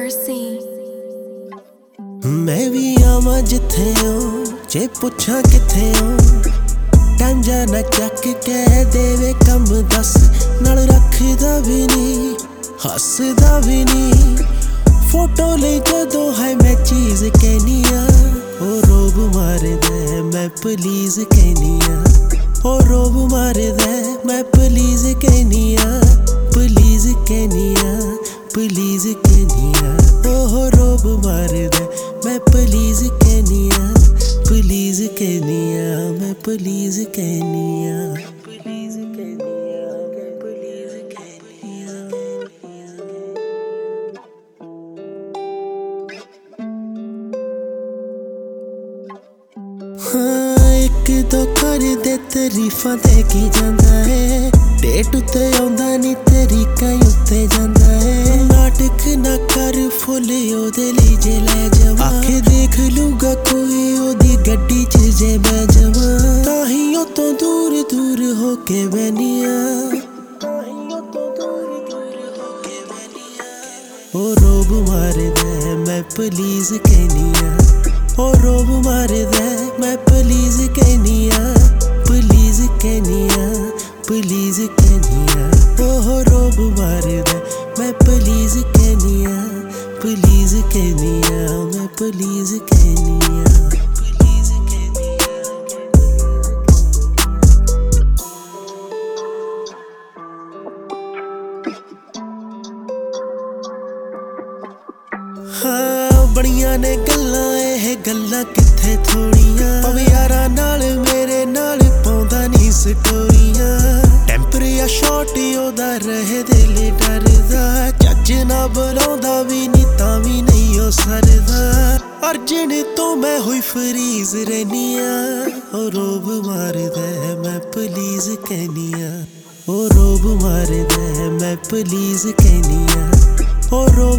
Mercy मैं भी आवां जिथे हो जे पुछां किथे हो टाइम जाना चक कह देवे कम दस नाल रखदा भी नहीं हसदा भी नहीं फोटो ले जदों है मैं चीज कहनिया ओ रोब मारदा मैं प्लीज कहनिया ओ रोब मारदा मैं प्लीज कहनिया प्लीज कहनिया प्लीज कहनिया ओह रोब मारदा मैं प्लीज कहनिया प्लीज कहनिया मैं प्लीज कहनिया प्लीज कहनिया मैं प्लीज कहनिया हाँ एक दो कर दे तारीफां दे की जांदा है डेट उत्ते आउंदा नी तरीका उत्ते जांदा है नाटक ना कर फुल ओदे लई जे लै जावां आखे देख लूगा कोई ओदी गड्डी च जे मैं जावां ताही ओ तो दूर दूर होके बैनिया ओ रोब मारदा मैं प्लीज कहनिया ओ रोब मारदा मैं प्लीज कहनिया प्लीज कहनिया प्लीज कहनिया ओह रोब मारदा मैं प्लीज कहनिया प्लीज कहनिया मैं प्लीज कहनिया प्लीज कहनिया हाँ बड़ियां ने गल्लां एह गल्लां किथे थोड़ियां पवे यारां नाल मेरे नाल पाउंदा नी स्टोरियां टैंपर या शॉट ओदा रहे दिल डरदा जज ना बुलाउंदा भी नी तां भी नहीं ओ सरदा अर्जन तो मैं हुई फरीज रहनिया ओ रोब मारदा मैं प्लीज कहनिया ओ रोब मारदा मैं प्लीज कहनिया ओ रोब